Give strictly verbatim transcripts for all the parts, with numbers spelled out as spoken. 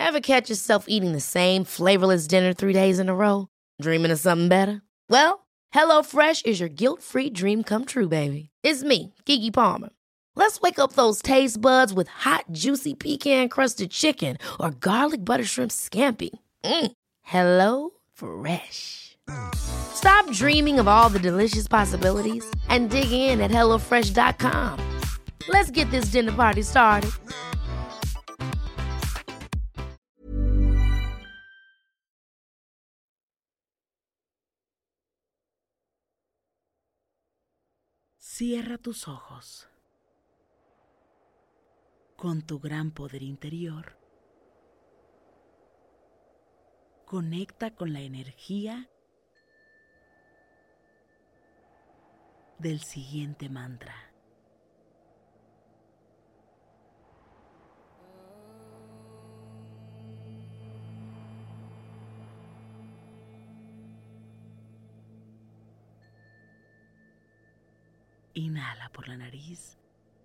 Ever catch yourself eating the same flavorless dinner three days in a row? Dreaming of something better? Well, HelloFresh is your guilt-free dream come true, baby. It's me, Keke Palmer. Let's wake up those taste buds with hot, juicy pecan-crusted chicken or garlic butter shrimp scampi. Mm. Hello Fresh. Stop dreaming of all the delicious possibilities and dig in at hello fresh dot com. Let's get this dinner party started. Cierra tus ojos. Con tu gran poder interior, conecta con la energía del siguiente mantra. Inhala por la nariz.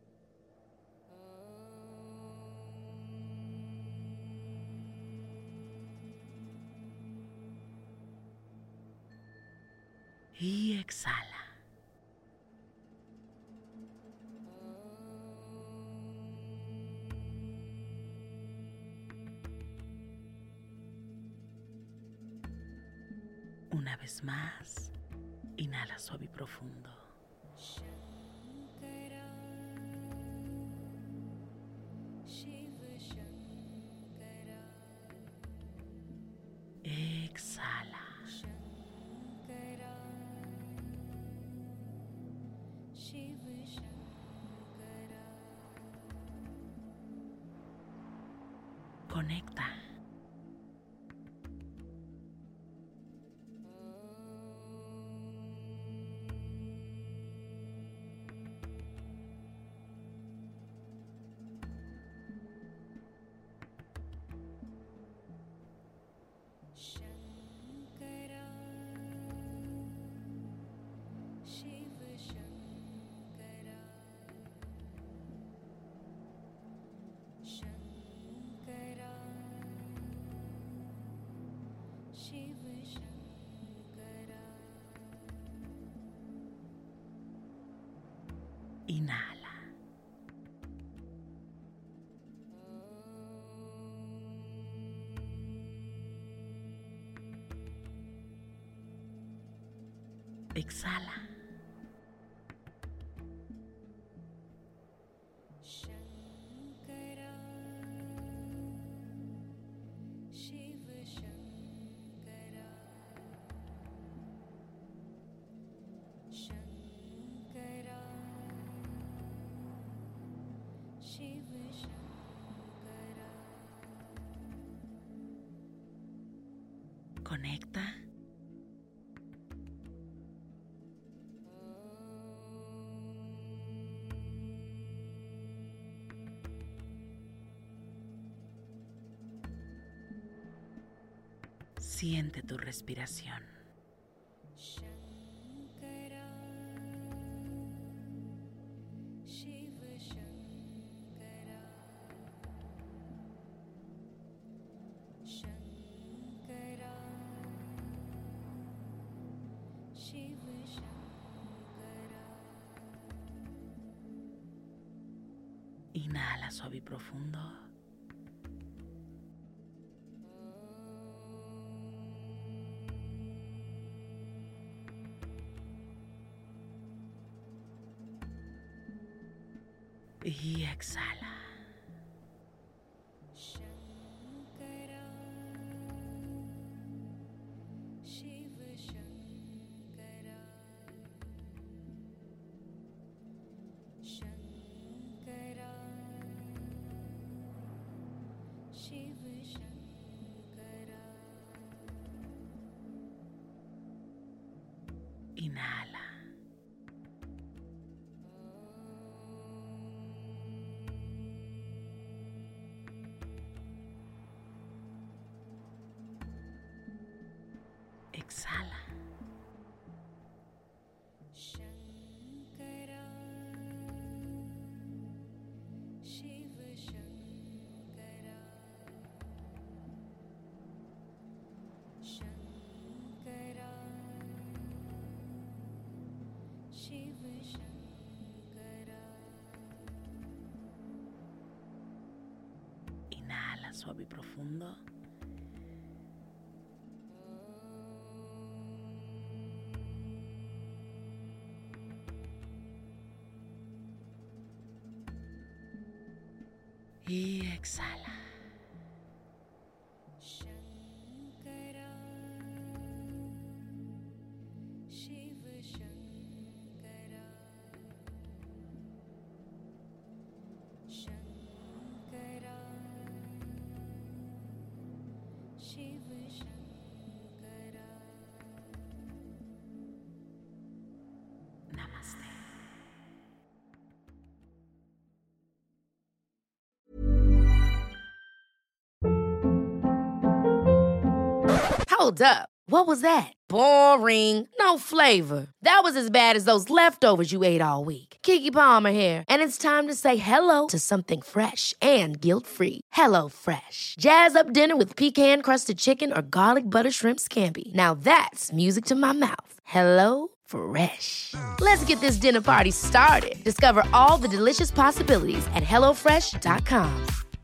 Y exhala. Una vez más, inhala suave y profundo. Exhala. Conecta. Inhala. Exhala. Conecta. Siente tu respiración. Inhala suave y profundo. Y exhala. Inhala. Exhala. suave y profundo. Y exhala. Namaste. Hold up. What was that? Boring. No flavor. That was as bad as those leftovers you ate all week. Keke Palmer here, and it's time to say hello to something fresh and guilt-free. Hello Fresh. Jazz up dinner with pecan-crusted chicken or garlic butter shrimp scampi. Now that's music to my mouth. Hello Fresh. Let's get this dinner party started. Discover all the delicious possibilities at hello fresh dot com.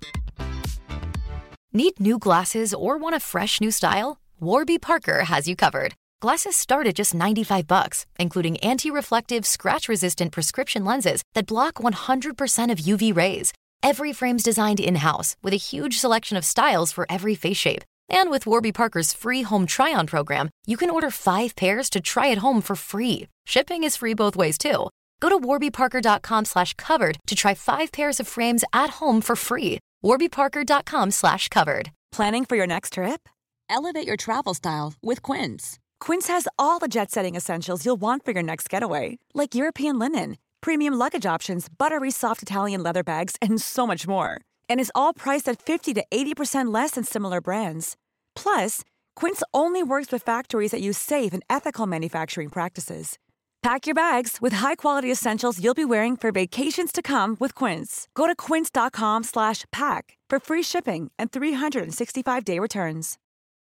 Need new glasses or want a fresh new style? Warby Parker has you covered. Glasses start at just ninety-five bucks, including anti-reflective, scratch-resistant prescription lenses that block one hundred percent of U V rays. Every frame's designed in-house with a huge selection of styles for every face shape. And with Warby Parker's free home try-on program, you can order five pairs to try at home for free. Shipping is free both ways, too. Go to warbyparker.com slash covered to try five pairs of frames at home for free. warbyparker.com slash covered. Planning for your next trip? Elevate your travel style with Quince. Quince has all the jet-setting essentials you'll want for your next getaway, like European linen, premium luggage options, buttery soft Italian leather bags, and so much more. And is all priced at fifty to eighty percent less than similar brands. Plus, Quince only works with factories that use safe and ethical manufacturing practices. Pack your bags with high-quality essentials you'll be wearing for vacations to come with Quince. Go to quince.com slash pack for free shipping and three sixty-five day returns.